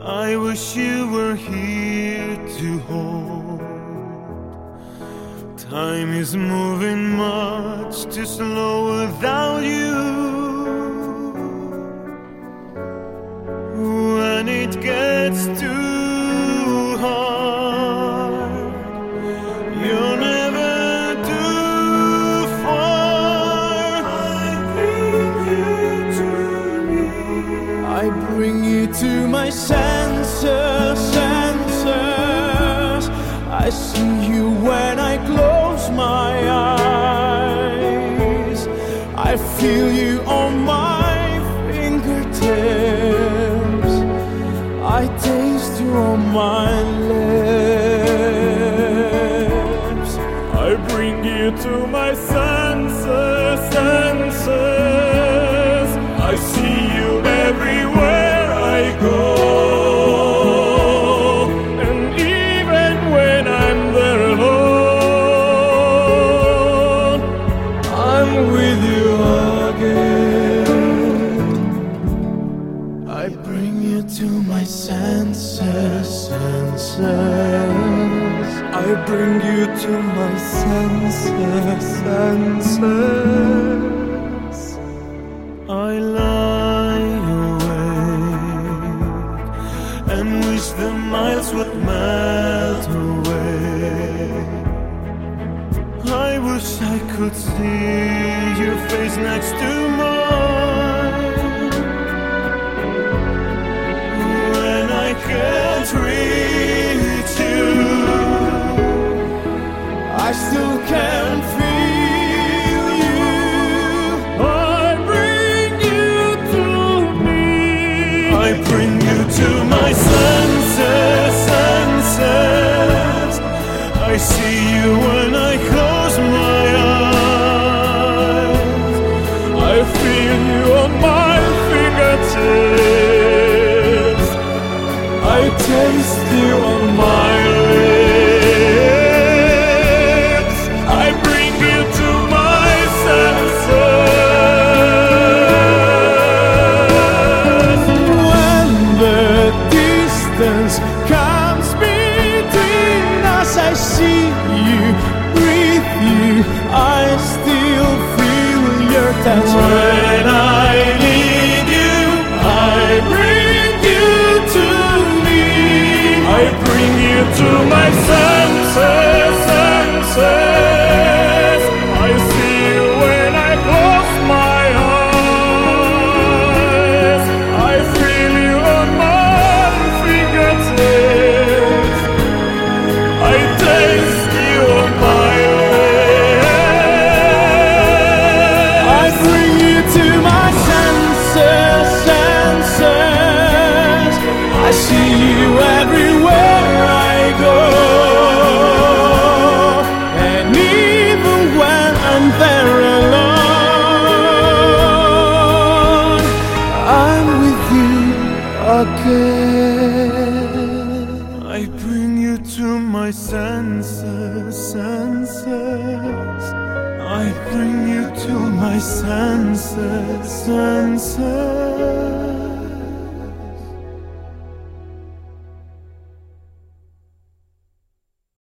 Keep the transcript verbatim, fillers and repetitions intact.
I wish you were here to hold. Time is moving much too slow without you. When it gets too hard, you're never too far. I bring you to me. I bring you to my senses, senses. I see you when I close my eyes. I feel you on my fingertips. I taste you on my lips. I bring you to my senses, senses. I see you everywhere I go. And even when I'm there alone, I'm with you again. I bring you to my senses, senses. I bring you to my senses, senses. I lie awake and wish the miles would melt away. I wish I could see your face next to mine. When I can't reach you, I still can feel you. I bring you to me. I bring you to my senses, senses. I see you when I close my eyes. I feel you on my fingertips. I taste you on my lips. I bring you to my senses. When the distance comes between us, I see you, breathe you. I still feel your touch. When I need you, I bring you to me. I bring you to my senses, senses. I see you when I close my eyes. I feel you on my fingertips. I taste you on my lips. I bring you to my senses, senses. I see you everywhere I go. And even when I'm there alone, I'm with you again. I bring you to my senses, senses. I bring you to my senses, senses.